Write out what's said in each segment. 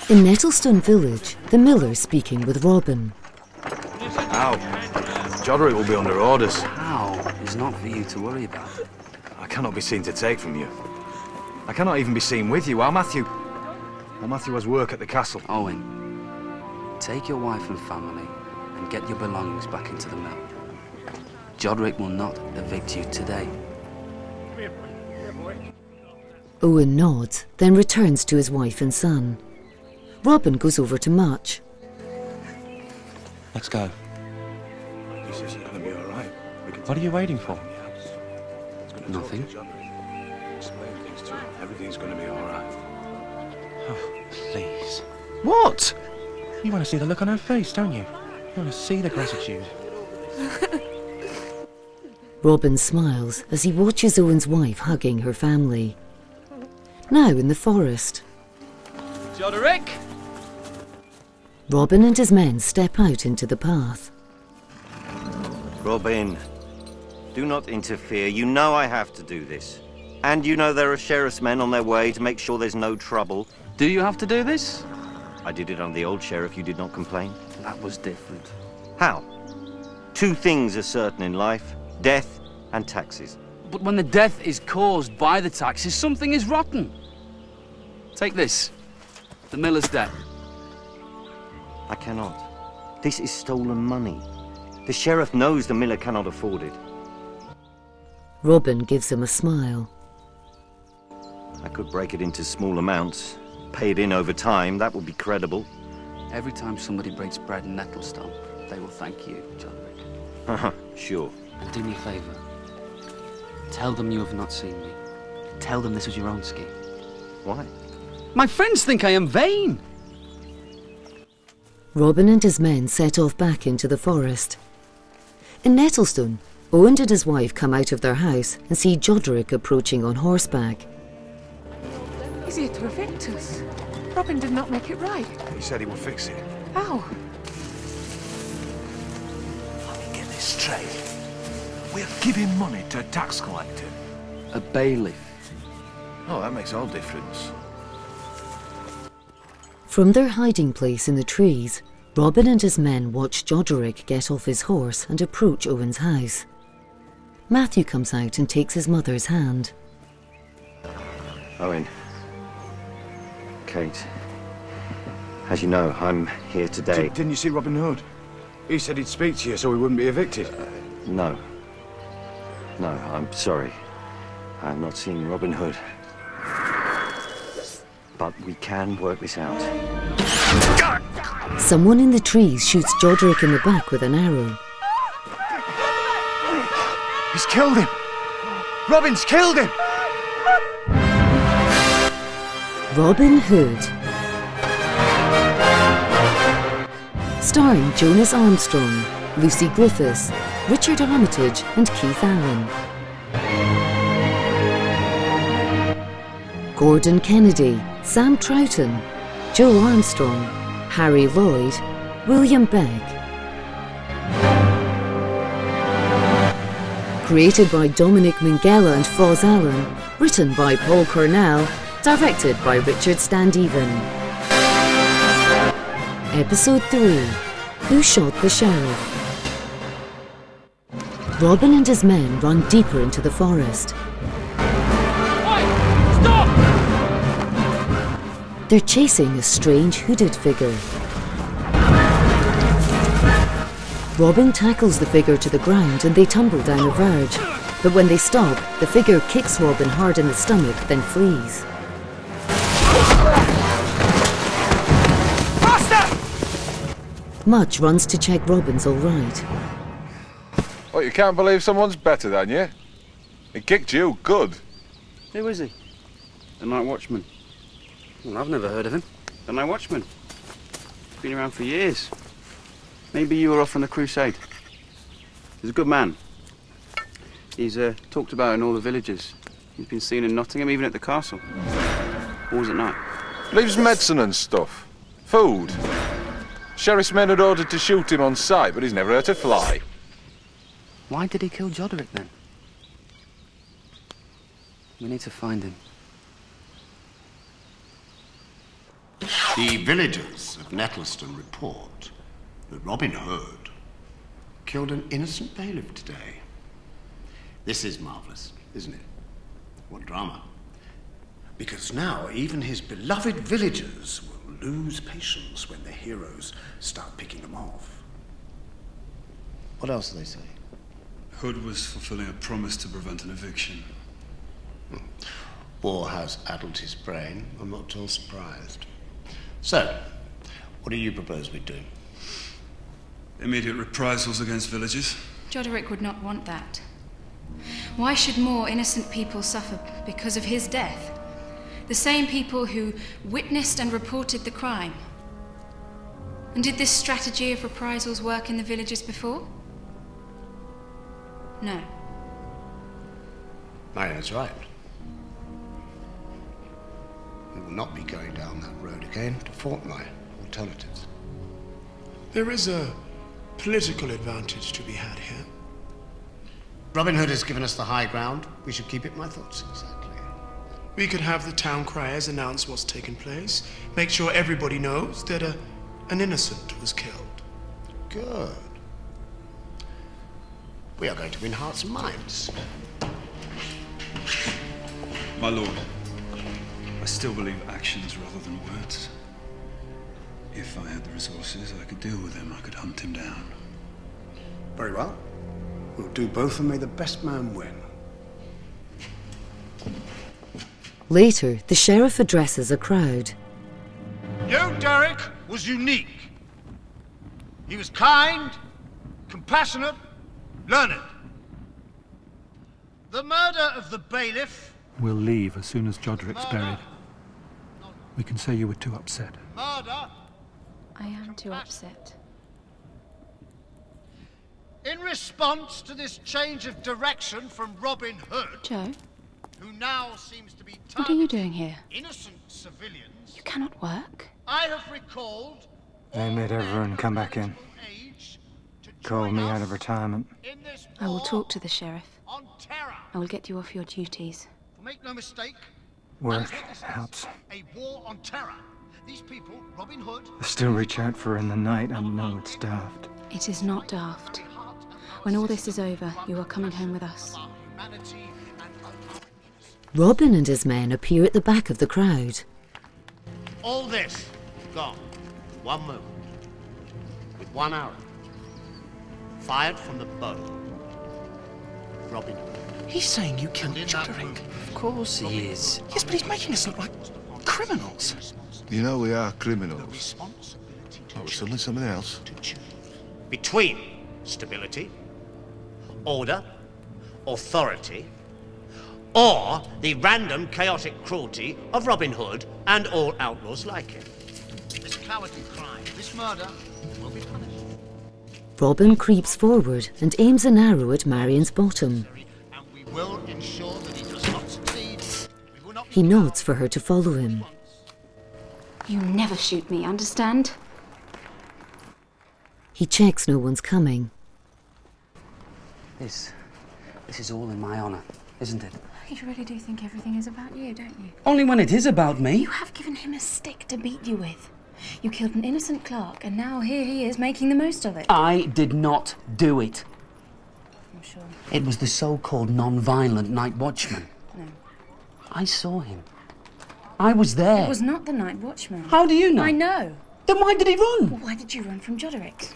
In Nettlestone village, the miller's speaking with Robin. How? Joderick will be under orders. How is not for you to worry about. I cannot be seen to take from you. I cannot even be seen with you, while Matthew has work at the castle. Owen, take your wife and family and get your belongings back into the mill. Joderick will not evict you today. Owen nods, then returns to his wife and son. Robin goes over to Much. Let's go. This isn't going to be all right. What are you waiting for? Nothing. Explain things to him. Everything's going to be all right. Oh, please. What? You want to see the look on her face, don't you? You want to see the gratitude. Robin smiles as he watches Owen's wife hugging her family. Now in the forest. Joderick! Robin and his men step out into the path. Robin, do not interfere. You know I have to do this. And you know there are sheriff's men on their way to make sure there's no trouble. Do you have to do this? I did it on the old sheriff. You did not complain. That was different. How? Two things are certain in life: death and taxes. But when the death is caused by the taxes, something is rotten. Take this. The miller's debt. I cannot. This is stolen money. The sheriff knows the miller cannot afford it. Robin gives him a smile. I could break it into small amounts, pay it in over time. That would be credible. Every time somebody breaks bread in Nettlestone, they will thank you, Joderick. Sure. And do me a favour. Tell them you have not seen me. Tell them this was your own scheme. Why? My friends think I am vain. Robin and his men set off back into the forest. In Nettlestone, Owen and his wife come out of their house and see Joderick approaching on horseback. He's here to evict us. Robin did not make it right. He said he would fix it. How? Let me get this straight. We're giving money to a tax collector. A bailiff. Oh, that makes all difference. From their hiding place in the trees, Robin and his men watch Joderick get off his horse and approach Owen's house. Matthew comes out and takes his mother's hand. Owen. Kate. As you know, I'm here today. Didn't you see Robin Hood? He said he'd speak to you so we wouldn't be evicted. No. No, I'm sorry. I have not seen Robin Hood. But we can work this out. Someone in the trees shoots Joderick in the back with an arrow. He's killed him! Robin's killed him! Robin Hood. Starring Jonas Armstrong, Lucy Griffiths, Richard Armitage and Keith Allen. Gordon Kennedy, Sam Troughton, Joe Armstrong, Harry Lloyd, William Beck. Created by Dominic Minghella and Foz Allen, written by Paul Cornell, directed by Richard Standeven. Episode 3, Who Shot the Sheriff? Robin and his men run deeper into the forest. They're chasing a strange hooded figure. Robin tackles the figure to the ground and they tumble down a verge. But when they stop, the figure kicks Robin hard in the stomach, then flees. Much runs to check Robin's all right. What, you can't believe someone's better than you? He kicked you good. Who is he? The night watchman. Well, I've never heard of him. The night watchman. Been around for years. Maybe you were off on the crusade. He's a good man. He's talked about in all the villages. He's been seen in Nottingham, even at the castle. Always at night. Leaves medicine and stuff. Food. Sheriff's men had ordered to shoot him on sight, but he's never hurt a fly. Why did he kill Joderick then? We need to find him. The villagers of Nettleston report that Robin Hood killed an innocent bailiff today. This is marvellous, isn't it? What drama. Because now even his beloved villagers will lose patience when the heroes start picking them off. What else do they say? Hood was fulfilling a promise to prevent an eviction. War has addled his brain. I'm not at all surprised. So, what do you propose we do? Immediate reprisals against villagers. Joderick would not want that. Why should more innocent people suffer because of his death? The same people who witnessed and reported the crime. And did this strategy of reprisals work in the villages before? No. Marion's right. We will not be going down that road again to fortnight alternatives. There is a political advantage to be had here. Robin Hood has given us the high ground. We should keep it, my thoughts, exactly. We could have the town criers announce what's taken place, make sure everybody knows that an innocent was killed. Good. We are going to win hearts and minds. My lord, I still believe actions rather than words. If I had the resources, I could deal with him. I could hunt him down. Very well. We'll do both and may the best man win. Later, the sheriff addresses a crowd. Joderick was unique. He was kind, compassionate, learned. The murder of the bailiff... We'll leave as soon as Joderick's buried. We can say you were too upset. Murder... I am too upset. In response to this change of direction from Robin Hood... Joe? ...who now seems to be What are you doing here? Innocent civilians... You cannot work. I have recalled... They made everyone come back in. Called me out of retirement. I will talk to the sheriff. I will get you off your duties. Make no mistake. Work helps. A war on terror. These people, Robin Hood... I still reach out for her in the night. I know it's daft. It is not daft. When all this is over, you are coming home with us. Robin and his men appear at the back of the crowd. All this gone. One moment. With one arrow. Fired from the bow. Robin Hood. He's saying you killed Joderick. Of course he is. Yes, but he's making us look like criminals. You know we are criminals. Oh, suddenly something else. Between stability, order, authority, or the random chaotic cruelty of Robin Hood and all outlaws like him. This cowardly crime, this murder, will be punished. Robin creeps forward and aims an arrow at Marion's bottom. And we will ensure that he does not succeed. He nods for her to follow him. You never shoot me, understand? He checks no one's coming. This is all in my honour, isn't it? You really do think everything is about you, don't you? Only when it is about me. You have given him a stick to beat you with. You killed an innocent clerk, and now here he is making the most of it. I did not do it. I'm sure. It was the so-called non-violent night watchman. No. I saw him. I was there. It was not the night watchman. How do you know? I know. Then why did he run? Well, why did you run from Joderick?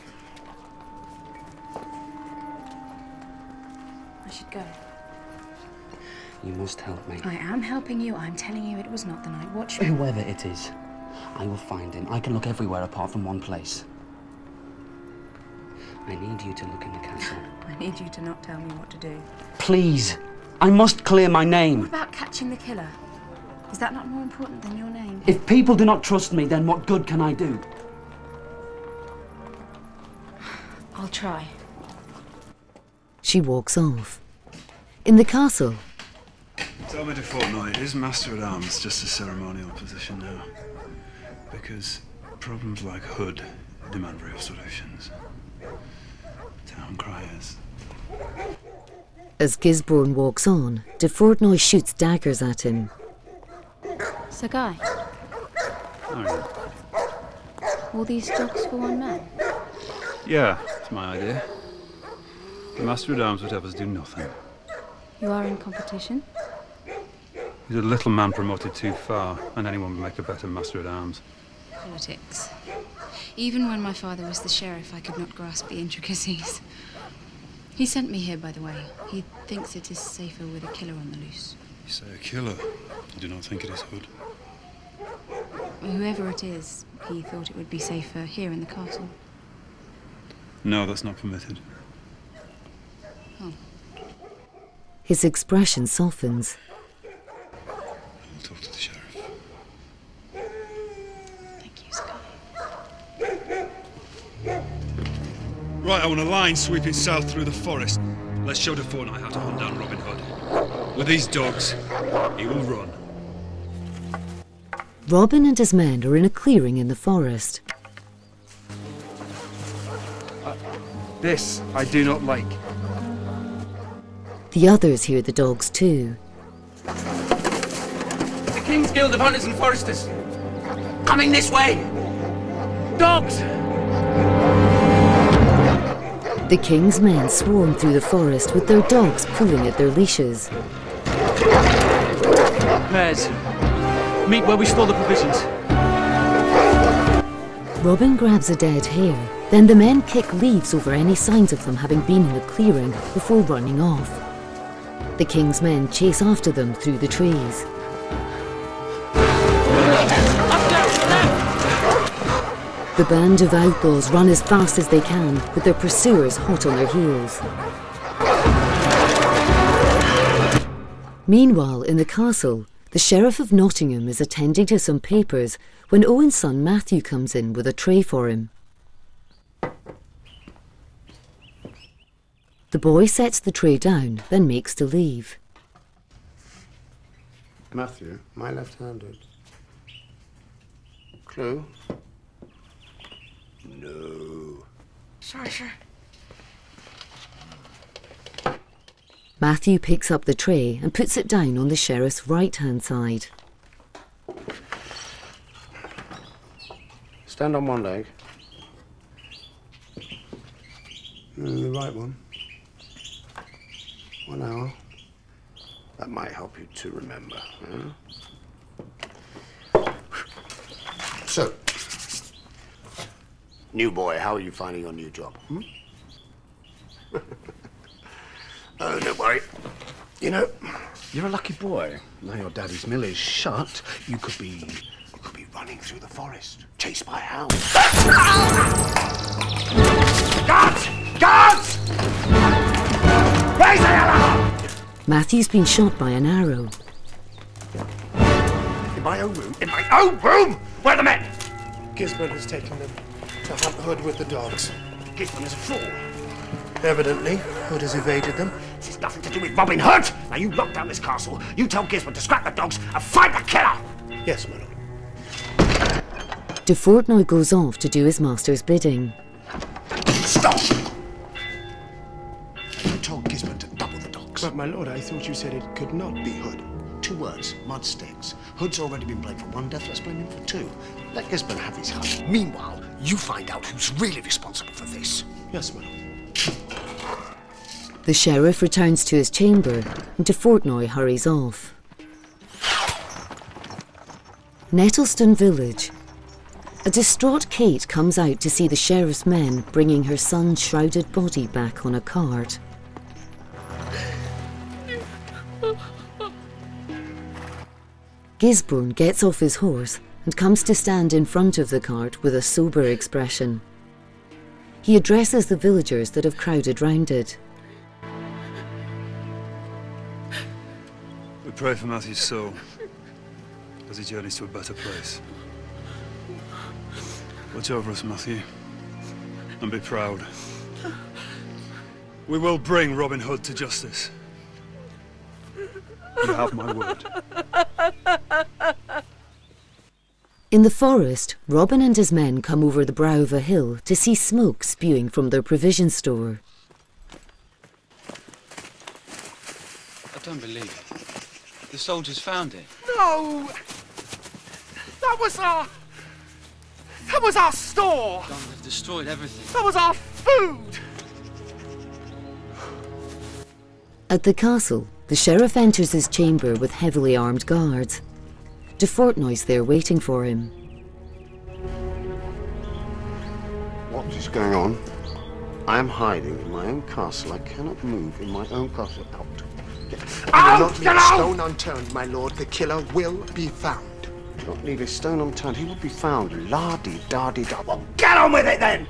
I should go. You must help me. I am helping you. I'm telling you it was not the night watchman. Whoever it is, I will find him. I can look everywhere apart from one place. I need you to look in the castle. I need you to not tell me what to do. Please. I must clear my name. What about catching the killer? Is that not more important than your name? If people do not trust me, then what good can I do? I'll try. She walks off. In the castle. Tell me to fortnight. Is Master-at-Arms just a ceremonial position now? Because problems like Hood demand real solutions. Town criers. As Gisborne walks on, de Fontenoy shoots daggers at him. Sir Guy. Oh, yeah. All these dogs for one man? Yeah, it's my idea. The Master at Arms would have us do nothing. You are in competition? He's a little man promoted too far, and anyone would make a better Master at Arms. Politics. Even when my father was the sheriff, I could not grasp the intricacies. He sent me here, by the way. He thinks it is safer with a killer on the loose. You say a killer? You do not think it is Hood? Whoever it is, he thought it would be safer here in the castle. No, that's not permitted. Oh. His expression softens. I'll talk to the sheriff. Thank you, Sky. Right, I want a line sweeping south through the forest. Let's show De Fortnite how to hunt down Robin Hood. With these dogs, he will run. Robin and his men are in a clearing in the forest. This I do not like. The others hear the dogs too. The King's Guild of Hunters and Foresters. Coming this way! Dogs! The king's men swarm through the forest with their dogs pulling at their leashes. Mares, meet where we store the provisions. Robin grabs a dead hare. Then the men kick leaves over any signs of them having been in the clearing before running off. The king's men chase after them through the trees. The band of outlaws run as fast as they can, with their pursuers hot on their heels. Meanwhile, in the castle, the Sheriff of Nottingham is attending to some papers when Owen's son Matthew comes in with a tray for him. The boy sets the tray down, then makes to leave. Matthew, my left-handed. Clue? No. Sorry, sir. Matthew picks up the tray and puts it down on the sheriff's right-hand side. Stand on one leg. The right one. 1 hour. That might help you to remember. Huh? So, new boy, how are you finding your new job? Oh, don't worry. You know, you're a lucky boy. Now your daddy's mill is shut, you could be running through the forest, chased by hounds. Guards! Guards! Raise the alarm! Matthew's been shot by an arrow. In my own room? In my own room? Where are the men? Gisborne has taken them to hunt Hood with the dogs. Gisborne is a fool. Evidently, Hood has evaded them. This has nothing to do with Robin Hood. Now you lock down this castle, you tell Gisborne to scrap the dogs and find the killer. Yes, my lord. De Fortnoy goes off to do his master's bidding. Stop! I told Gisborne to double the dogs. But, my lord, I thought you said it could not be Hood. 2 words, mud sticks. Hood's already been blamed for 1 death, let's blame him for 2. Let Gisborne have his hunt. Meanwhile, you find out who's really responsible for this. Yes, my lord. The sheriff returns to his chamber and De Fortnoy hurries off. Nettleston Village. A distraught Kate comes out to see the sheriff's men bringing her son's shrouded body back on a cart. Gisborne gets off his horse and comes to stand in front of the cart with a sober expression. He addresses the villagers that have crowded round it. We pray for Matthew's soul as he journeys to a better place. Watch over us, Matthew, and be proud. We will bring Robin Hood to justice. You have my word. In the forest, Robin and his men come over the brow of a hill to see smoke spewing from their provision store. I don't believe it. The soldiers found it. No! That was our That was our store! God, they've destroyed everything. That was our food! At the castle, the sheriff enters his chamber with heavily armed guards. De Fontenoy's there waiting for him. What is going on? I am hiding in my own castle. I cannot move in my own castle. Out. I will not leave a stone unturned, my lord. The killer will be found. Do not leave a stone unturned. He will be found. La-di-da-di-da. Well, get on with it, then!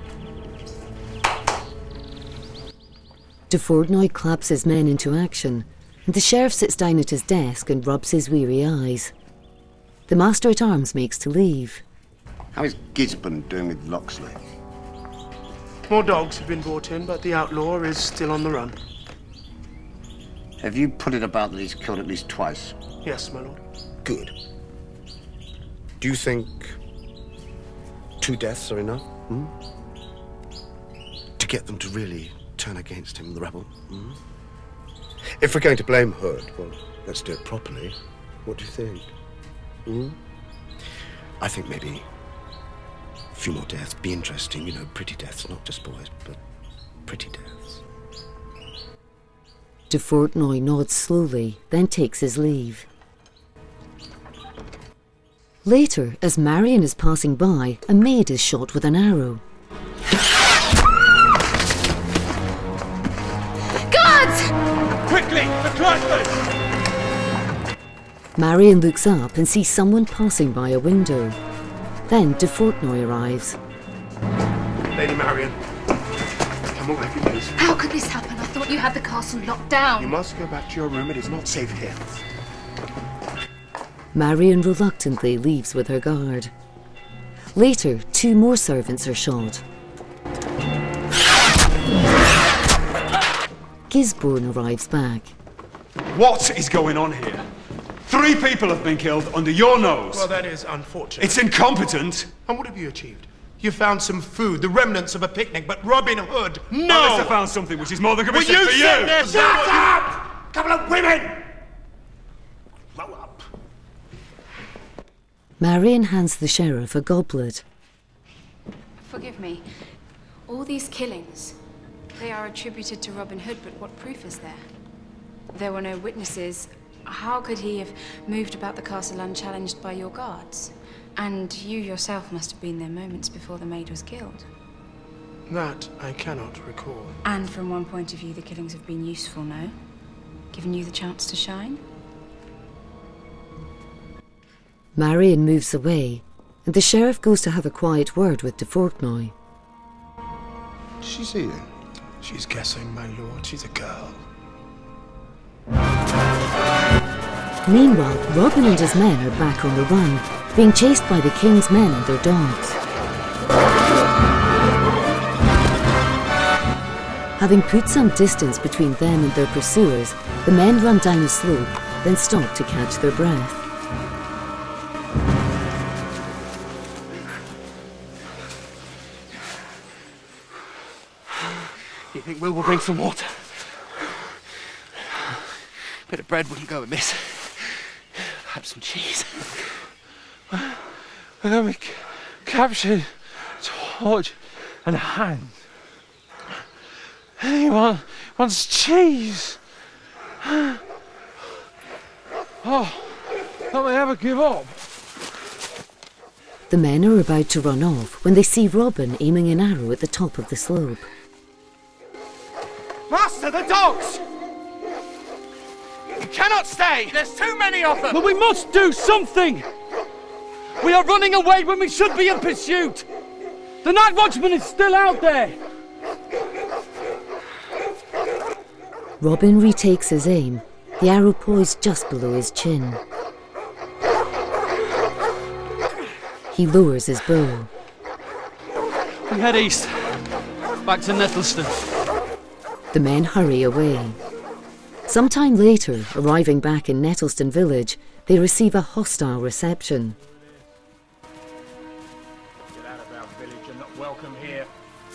De Fontenoy claps his men into action, and the sheriff sits down at his desk and rubs his weary eyes. The master-at-arms makes to leave. How is Gisborne doing with Locksley? More dogs have been brought in, but the outlaw is still on the run. Have you put it about that he's killed at least twice? Yes, my lord. Good. Do you think 2 deaths are enough? To get them to really turn against him, the rebel? If we're going to blame Hood, well, let's do it properly. What do you think? I think maybe a few more deaths. Be interesting, you know, pretty deaths, not just boys, but pretty deaths. De Fontenoy nods slowly, then takes his leave. Later, as Marion is passing by, a maid is shot with an arrow. Guards! Quickly, the Clyfers! Marion looks up and sees someone passing by a window. Then De Fontenoy arrives. Lady Marion, come away, please. How could this happen? I thought you had the castle locked down. You must go back to your room. It is not safe here. Marion reluctantly leaves with her guard. Later, 2 more servants are shot. Gisborne arrives back. What is going on here? 3 people have been killed under your nose. Well, that is unfortunate. It's incompetent. And what have you achieved? You found some food, the remnants of a picnic, but Robin Hood, no! Unless I found something which is more than commission Will for you you! sit there? Shut up! Couple of women! Grow up. Marion hands the sheriff a goblet. Forgive me. All these killings, they are attributed to Robin Hood, but what proof is there? There were no witnesses. How could he have moved about the castle unchallenged by your guards? And you yourself must have been there moments before the maid was killed. That I cannot recall. And from one point of view, the killings have been useful, no? Given you the chance to shine? Marion moves away, and the sheriff goes to have a quiet word with De Fontenoy. She's here. She's guessing, my lord. She's a girl. Meanwhile, Robin and his men are back on the run, being chased by the king's men and their dogs. Having put some distance between them and their pursuers, the men run down a slope, then stop to catch their breath. You think Will bring some water? A bit of bread wouldn't go amiss. Perhaps some cheese. We're going to be captured, torch, and hanged. Anyone wants cheese? Oh, don't they ever give up? The men are about to run off when they see Robin aiming an arrow at the top of the slope. Master, the dogs! You cannot stay! There's too many of them! But we must do something! We are running away when we should be in pursuit! The night watchman is still out there! Robin retakes his aim, the arrow poised just below his chin. He lowers his bow. We head east, back to Nettleston. The men hurry away. Sometime later, arriving back in Nettleston village, they receive a hostile reception. Get out of our village. You're not welcome here.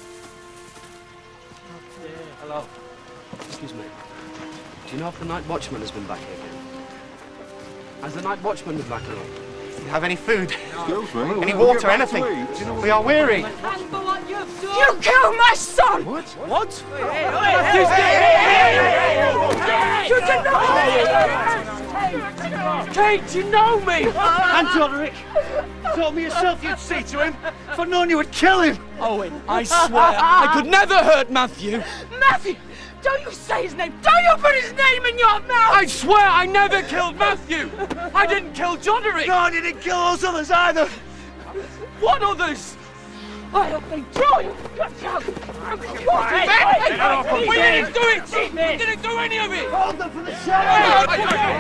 Hello. Excuse me. Do you know if the night watchman has been back here again? Has the night watchman been back at all? Have any food? Excuse me? Any water, anything? We are weary. You killed my son! What? You deny it! Kate, you know me! And Roderick, told me yourself you'd see to him. If I'd known you would kill him. Owen, I swear, I could never hurt Matthew. Matthew! Don't you say his name! Don't you put his name in your mouth! I swear I never killed Matthew! I didn't kill Joderick! No, I didn't kill those others either! What others? I hope they draw you! We didn't do it! We didn't do any of it! Hold them for the sheriff!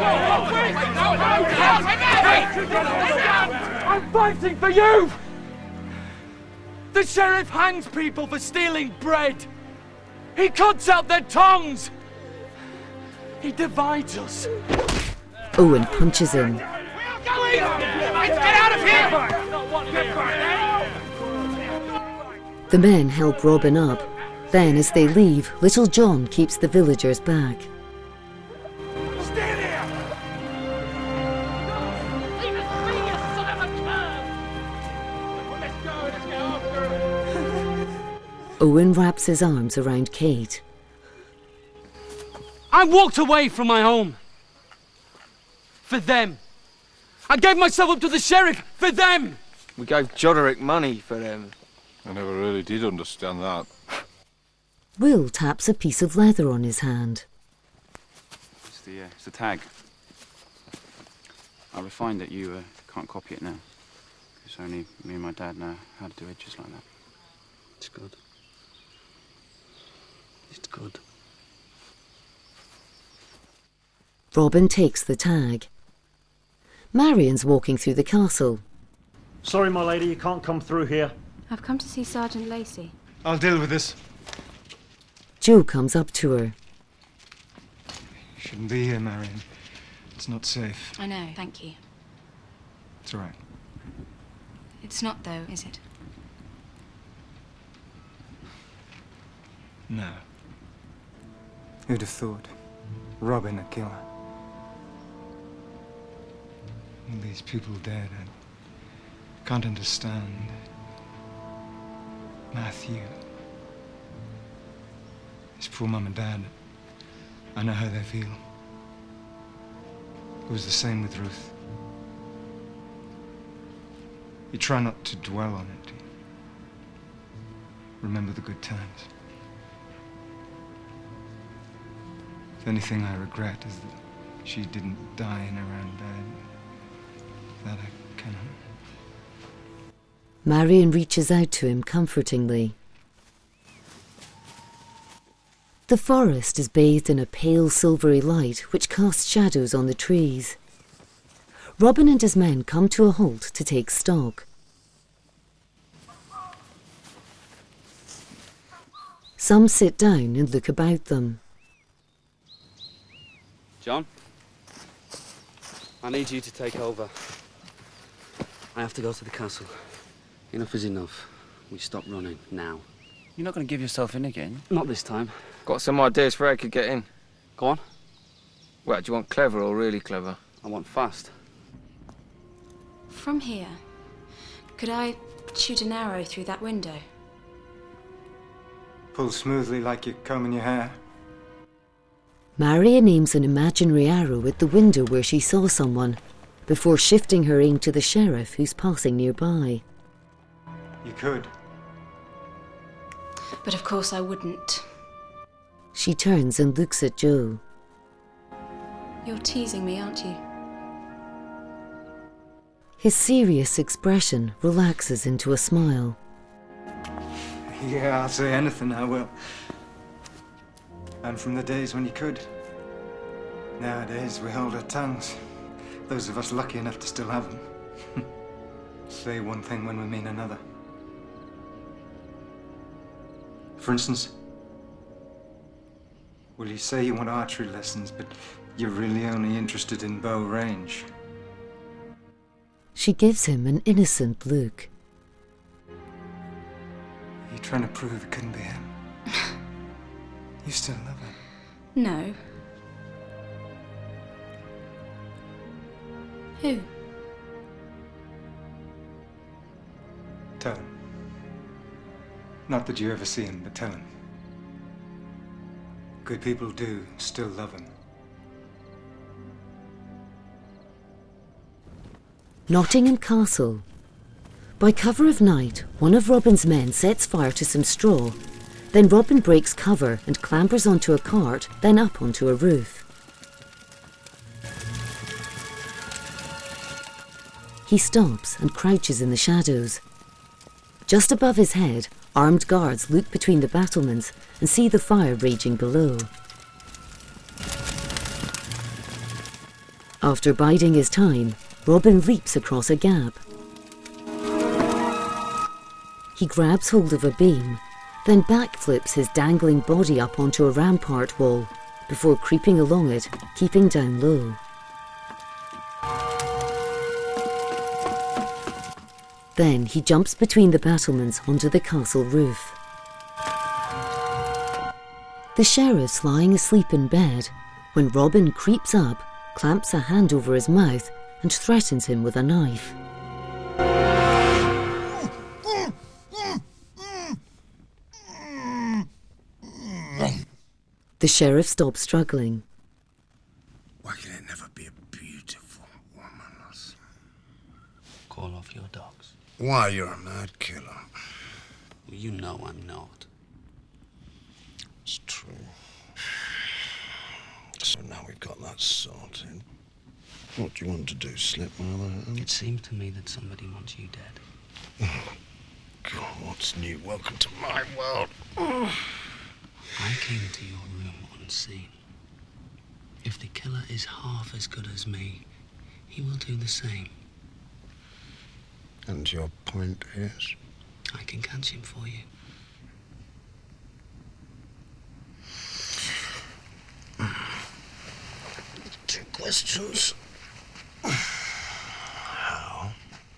I'm fighting for you! The sheriff hangs people for stealing bread! He cuts out their tongues! He divides us! Owen punches him. Get out of here! The men help Robin up. Then, as they leave, Little John keeps the villagers back. Stand here! Leave us be, you son of a cur! Let's go after him! Owen wraps his arms around Kate. I walked away from my home. For them. I gave myself up to the sheriff for them. We gave Joderick money for them. I never really did understand that. Will taps a piece of leather on his hand. It's the tag. I refined it. You can't copy it now. Because only me and my dad know how to do it just like that. It's good. It's good. Robin takes the tag. Marion's walking through the castle. Sorry, my lady, you can't come through here. I've come to see Sergeant Lacey. I'll deal with this. Joe comes up to her. Shouldn't be here, Marion. It's not safe. I know, thank you. It's all right. It's not, though, is it? No. Who'd have thought? Robin a killer. All these people dead. I can't understand. Matthew. His poor mum and dad. I know how they feel. It was the same with Ruth. You try not to dwell on it. Remember the good times. The only thing I regret is that she didn't die in her own bed. That I cannot. Marion reaches out to him comfortingly. The forest is bathed in a pale silvery light which casts shadows on the trees. Robin and his men come to a halt to take stock. Some sit down and look about them. John, I need you to take over. I have to go to the castle. Enough is enough. We stop running, now. You're not going to give yourself in again? Not this time. Got some ideas for how I could get in. Go on. Well, do you want clever or really clever? I want fast. From here, could I shoot an arrow through that window? Pull smoothly like you're combing your hair. Marion aims an imaginary arrow at the window where she saw someone, before shifting her aim to the sheriff who's passing nearby. You could. But of course I wouldn't. She turns and looks at Joe. You're teasing me, aren't you? His serious expression relaxes into a smile. Yeah, I'll say anything, I will. And from the days when you could. Nowadays, we hold our tongues. Those of us lucky enough to still have them. Say one thing when we mean another. For instance, well, you say you want archery lessons, but you're really only interested in bow range. She gives him an innocent look. You're trying to prove it couldn't be him. You still love him. No. Who? Tell him. Not that you ever see him, but tell him. Good people do still love him. Nottingham Castle. By cover of night, one of Robin's men sets fire to some straw. Then Robin breaks cover and clambers onto a cart, then up onto a roof. He stops and crouches in the shadows. Just above his head, armed guards look between the battlements and see the fire raging below. After biding his time, Robin leaps across a gap. He grabs hold of a beam, then backflips his dangling body up onto a rampart wall, before creeping along it, keeping down low. Then he jumps between the battlements onto the castle roof. The sheriff's lying asleep in bed when Robin creeps up, clamps a hand over his mouth and threatens him with a knife. The sheriff stops struggling. Why can it never be a beautiful woman? Call off your dogs. Why, you're a mad killer. Well, you know I'm not. It's true. So now we've got that sorted. What do you want to do, slip my other hand? It seemed to me that somebody wants you dead. Oh, God, what's new? Welcome to my world. I came to your room unseen. If the killer is half as good as me, he will do the same. And your point is? I can catch him for you. Two questions. How?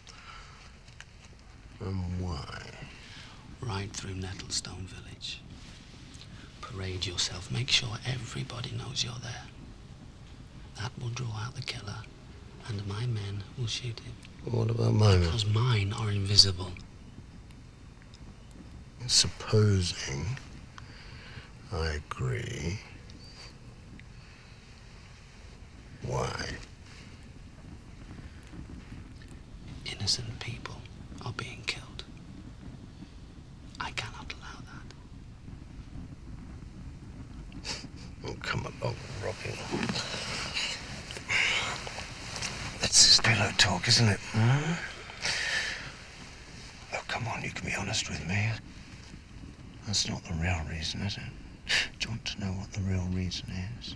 And why? Ride through Nettlestone Village. Parade yourself. Make sure everybody knows you're there. That will draw out the killer, and my men will shoot him. What about mine? Because mine are invisible. Supposing I agree, why? Innocent people are being killed. I cannot allow that. Oh, come along, Robin. This is pillow talk, isn't it? Hmm? Oh, come on, you can be honest with me. That's not the real reason, is it? Do you want to know what the real reason is?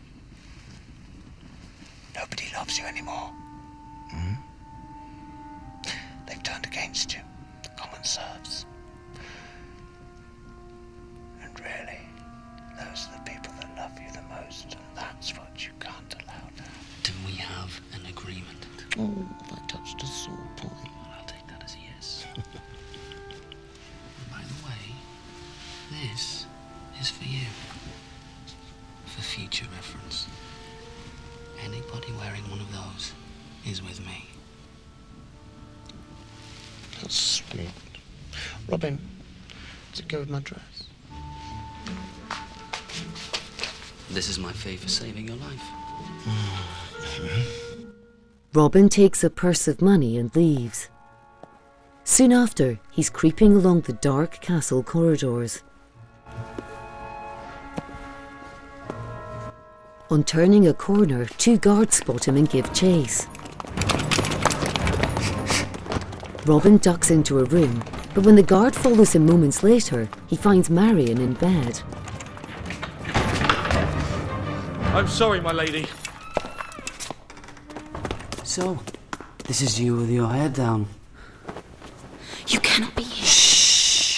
Nobody loves you anymore. Hmm? They've turned against you, the common serfs. And really, those are the people that love you the most, and that's what you can't allow now. Do we have an agreement? Oh, I touched a sore point. I'll take that as a yes. By the way, this is for you. For future reference. Anybody wearing one of those is with me. That's sweet. Robin, does it go with my dress? This is my fee for saving your life. Robin takes a purse of money and leaves. Soon after, he's creeping along the dark castle corridors. On turning a corner, two guards spot him and give chase. Robin ducks into a room, but when the guard follows him moments later, he finds Marion in bed. I'm sorry, my lady. So, this is you with your head down. You cannot be here. Shh!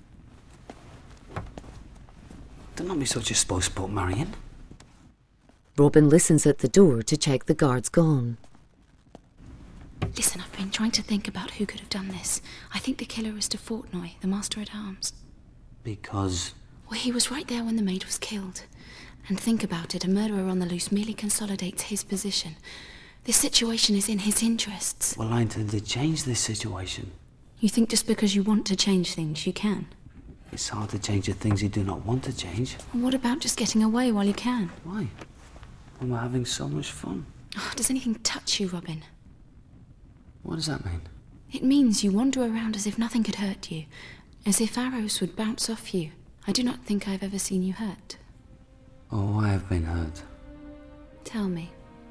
Do not be such a spoilsport, Marion. Robin listens at the door to check the guard's gone. Listen, I've been trying to think about who could have done this. I think the killer is de Fontenoy, the Master-at-Arms. Because? Well, he was right there when the maid was killed. And think about it, a murderer on the loose merely consolidates his position. This situation is in his interests. Well, I intend to change this situation. You think just because you want to change things, you can? It's hard to change the things you do not want to change. And what about just getting away while you can? Why? When we're having so much fun. Oh, does anything touch you, Robin? What does that mean? It means you wander around as if nothing could hurt you, as if arrows would bounce off you. I do not think I've ever seen you hurt. Oh, I have been hurt. Tell me.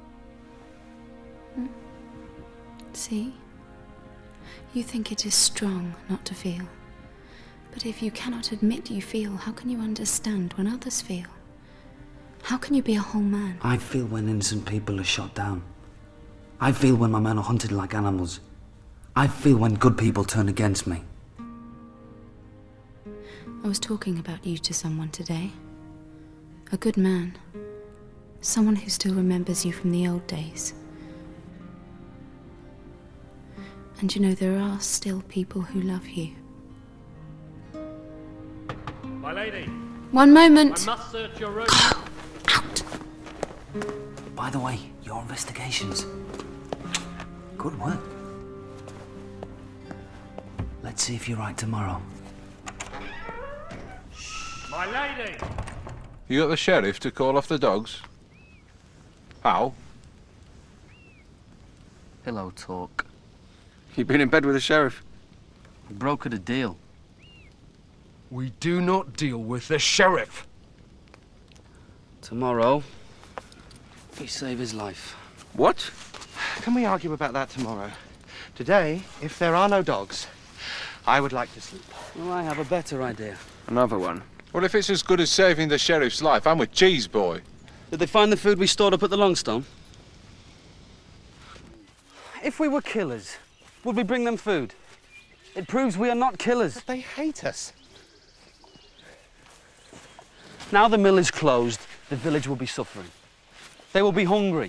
See? You think it is strong not to feel. But if you cannot admit you feel, how can you understand when others feel? How can you be a whole man? I feel when innocent people are shot down. I feel when my men are hunted like animals. I feel when good people turn against me. I was talking about you to someone today. A good man. Someone who still remembers you from the old days. And you know, there are still people who love you. My lady. One moment. I must search your room. Out! By the way, your investigations. Good work. Let's see if you're right tomorrow. My lady. You got the sheriff to call off the dogs? How? Pillow talk. You've been in bed with the sheriff. We brokered a deal. We do not deal with the sheriff. Tomorrow, we save his life. What? Can we argue about that tomorrow? Today, if there are no dogs, I would like to sleep. Well, I have a better idea. Another one. Well, if it's as good as saving the sheriff's life, I'm with Cheese Boy. Did they find the food we stored up at the Longstone? If we were killers, would we bring them food? It proves we are not killers. But they hate us. Now the mill is closed, the village will be suffering. They will be hungry.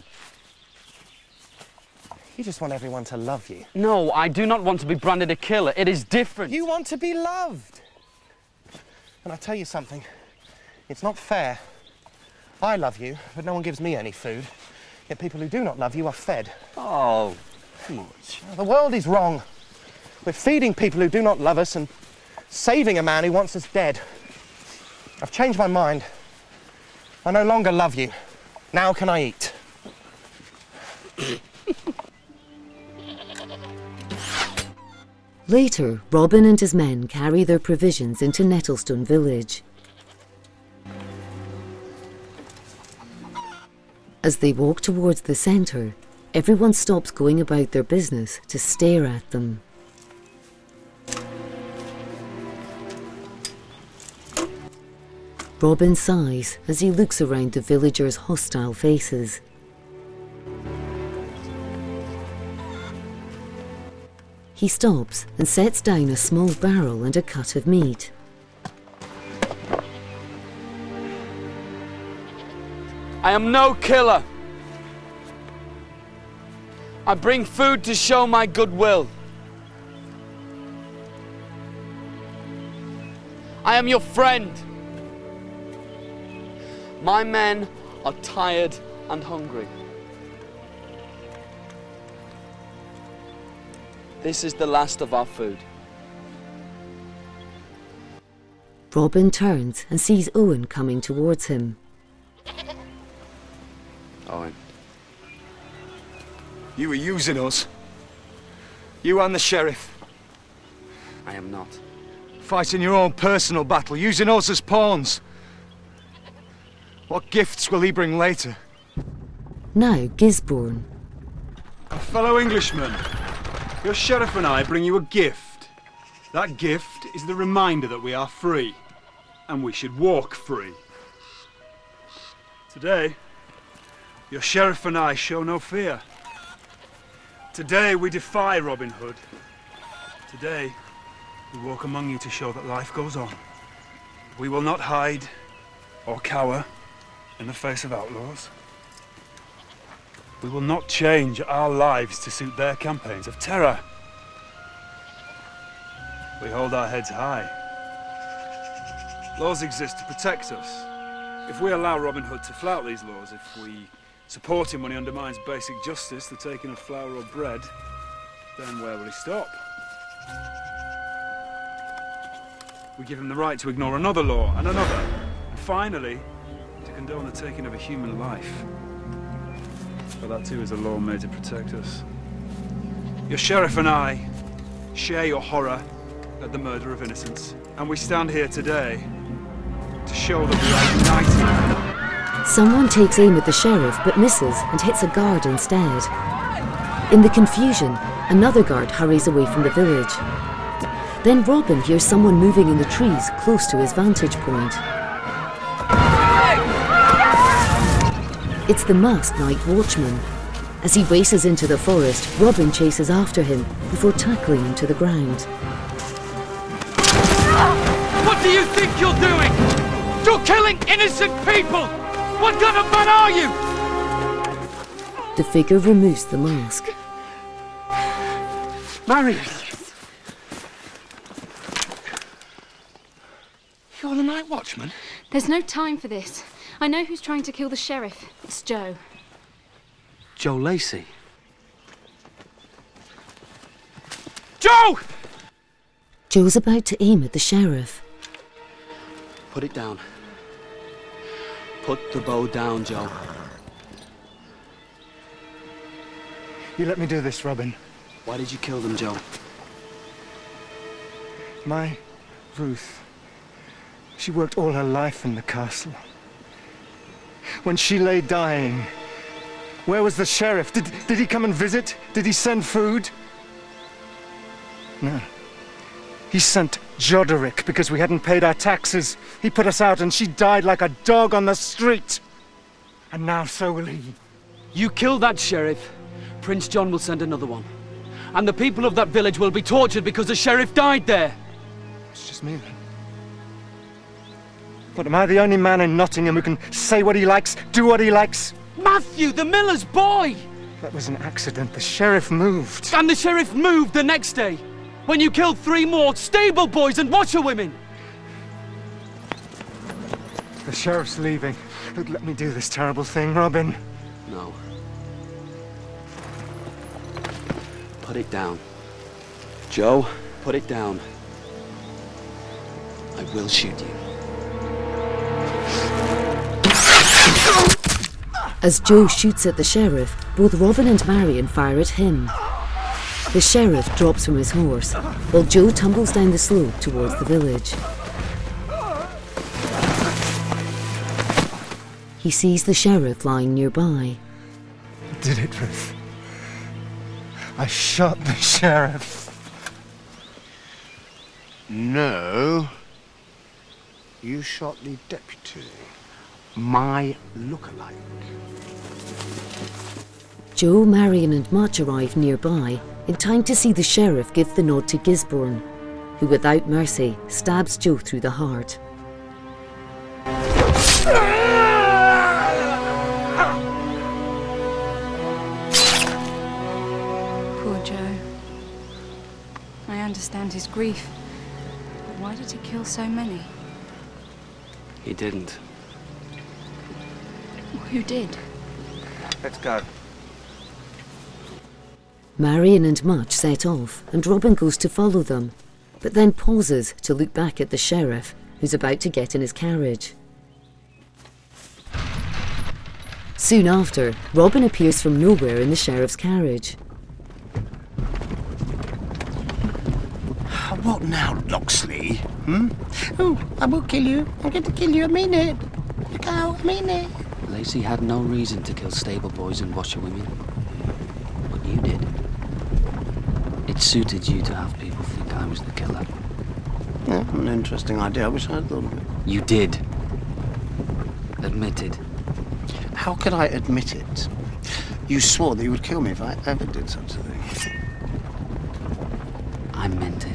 You just want everyone to love you. No, I do not want to be branded a killer. It is different. You want to be loved. And I tell you something, it's not fair. I love you, but no one gives me any food. Yet people who do not love you are fed. Oh, come on. The world is wrong. We're feeding people who do not love us and saving a man who wants us dead. I've changed my mind. I no longer love you. Now can I eat? Later, Robin and his men carry their provisions into Nettlestone village. As they walk towards the centre, everyone stops going about their business to stare at them. Robin sighs as he looks around the villagers' hostile faces. He stops and sets down a small barrel and a cut of meat. I am no killer. I bring food to show my goodwill. I am your friend. My men are tired and hungry. This is the last of our food. Robin turns and sees Owen coming towards him. Owen. You were using us. You and the sheriff. I am not. Fighting your own personal battle, using us as pawns. What gifts will he bring later? Now Gisborne. A fellow Englishman, your sheriff and I bring you a gift. That gift is the reminder that we are free, and we should walk free. Today, your sheriff and I show no fear. Today we defy Robin Hood. Today we walk among you to show that life goes on. We will not hide or cower in the face of outlaws. We will not change our lives to suit their campaigns of terror. We hold our heads high. Laws exist to protect us. If we allow Robin Hood to flout these laws, if we support him when he undermines basic justice, the taking of flour or bread, then where will he stop? We give him the right to ignore another law and another, and finally, to condone the taking of a human life. But that too is a law made to protect us. Your sheriff and I share your horror at the murder of innocents, and we stand here today to show that we are united. Someone takes aim at the sheriff but misses and hits a guard instead. In the confusion, another guard hurries away from the village. Then Robin hears someone moving in the trees close to his vantage point. It's the masked night watchman. As he races into the forest, Robin chases after him before tackling him to the ground. What do you think you're doing? You're killing innocent people! What kind of man are you? The figure removes the mask. Marion! You're the night watchman? There's no time for this. I know who's trying to kill the sheriff. It's Joe. Joe Lacey. Joe! Joe's about to aim at the sheriff. Put it down. Put the bow down, Joe. You let me do this, Robin. Why did you kill them, Joe? My Ruth. She worked all her life in the castle. When she lay dying, where was the sheriff? Did he come and visit? Did he send food? No. He sent Joderick because we hadn't paid our taxes. He put us out and she died like a dog on the street. And now so will he. You killed that sheriff. Prince John will send another one. And the people of that village will be tortured because the sheriff died there. It's just me then. What, am I the only man in Nottingham who can say what he likes, do what he likes? Matthew, the miller's boy! That was an accident. The sheriff moved. And the sheriff moved the next day, when you killed 3 more stable boys and washerwomen! The sheriff's leaving. Look, let me do this terrible thing, Robin. No. Put it down. Joe, put it down. I will shoot you. As Joe shoots at the sheriff, both Robin and Marion fire at him. The sheriff drops from his horse, while Joe tumbles down the slope towards the village. He sees the sheriff lying nearby. I did it, Ruth. I shot the sheriff. No. You shot the deputy. My look-alike. Joe, Marion and Much arrive nearby in time to see the sheriff give the nod to Gisborne, who without mercy stabs Joe through the heart. Poor Joe. I understand his grief. But why did he kill so many? He didn't. Who did? Let's go. Marion and Much set off, and Robin goes to follow them, but then pauses to look back at the sheriff, who's about to get in his carriage. Soon after, Robin appears from nowhere in the sheriff's carriage. What now, Locksley? Oh, I will kill you. I'm going to kill you. I mean it. Look out, I mean it. Lacey had no reason to kill stable boys and washerwomen. But you did. It suited you to have people think I was the killer. Yeah, an interesting idea. I wish I had thought of it. You did. Admitted. How could I admit it? You swore that you would kill me if I ever did such a thing. I meant it.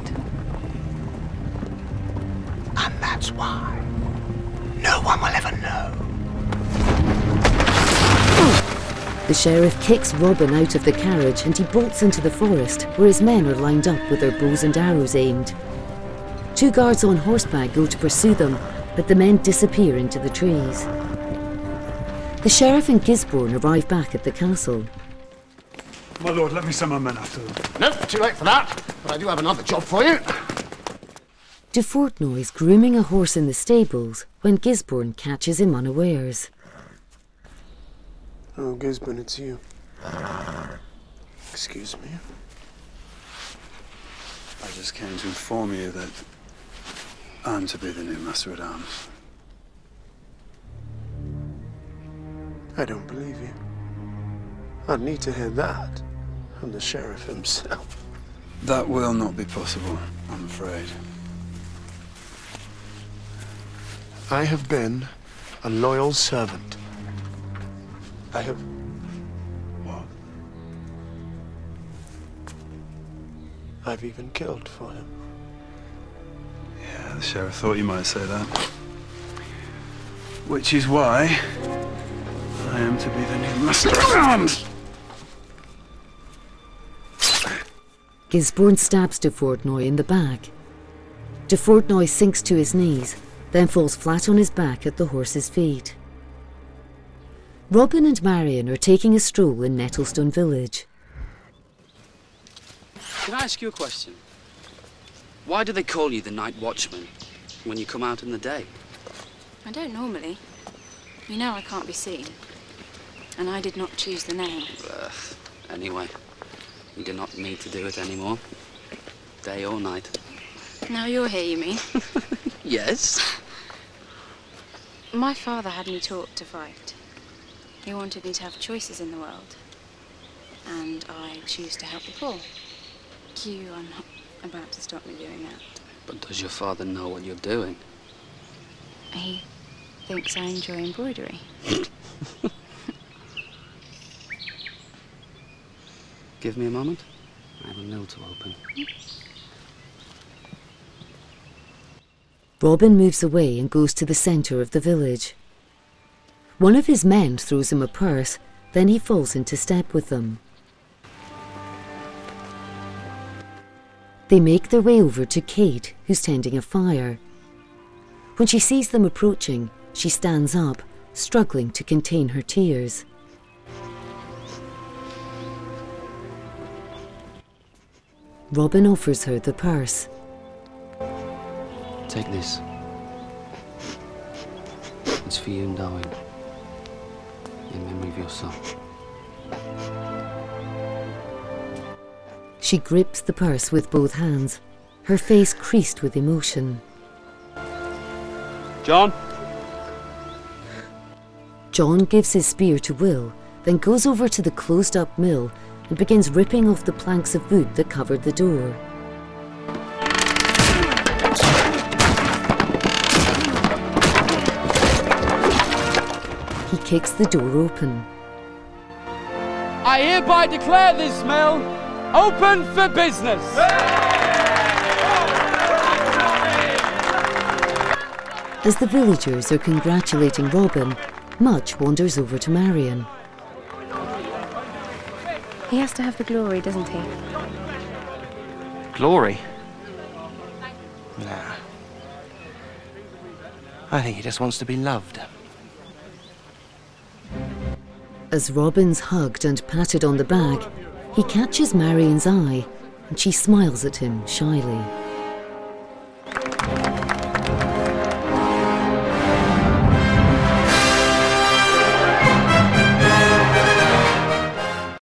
And that's why no one will ever know. The sheriff kicks Robin out of the carriage and he bolts into the forest, where his men are lined up with their bows and arrows aimed. 2 guards on horseback go to pursue them, but the men disappear into the trees. The sheriff and Gisborne arrive back at the castle. My lord, let me send my men after them. No, too late for that. But I do have another job for you. De Fontenoy's grooming a horse in the stables when Gisborne catches him unawares. Oh, Gisborne, it's you. Excuse me. I just came to inform you that I'm to be the new Master at Arms. I don't believe you. I'd need to hear that from the sheriff himself. That will not be possible, I'm afraid. I have been a loyal servant. I have... What? I've even killed for him. Yeah, the sheriff thought you might say that. Which is why I am to be the new Master at Arms! Gisborne stabs de Fontenoy in the back. De Fontenoy sinks to his knees, then falls flat on his back at the horse's feet. Robin and Marion are taking a stroll in Nettlestone village. Can I ask you a question? Why do they call you the Night Watchman when you come out in the day? I don't normally. You know I can't be seen. And I did not choose the name. Anyway, you do not need to do it anymore. Day or night. Now you're here, you mean? Yes. My father had me taught to fight. He wanted me to have choices in the world. And I choose to help the poor. You are not about to stop me doing that. But does your father know what you're doing? He thinks I enjoy embroidery. Give me a moment. I have a mill to open. Robin moves away and goes to the centre of the village. One of his men throws him a purse, then he falls into step with them. They make their way over to Kate, who's tending a fire. When she sees them approaching, she stands up, struggling to contain her tears. Robin offers her the purse. Take this. It's for you and Darwin. In memory of your son. She grips the purse with both hands, her face creased with emotion. John? John gives his spear to Will, then goes over to the closed-up mill and begins ripping off the planks of wood that covered the door. He kicks the door open. I hereby declare this mill open for business. As the villagers are congratulating Robin, Much wanders over to Marion. He has to have the glory, doesn't he? Glory? Nah. I think he just wants to be loved. As Robin's hugged and patted on the back, he catches Marion's eye, and she smiles at him shyly.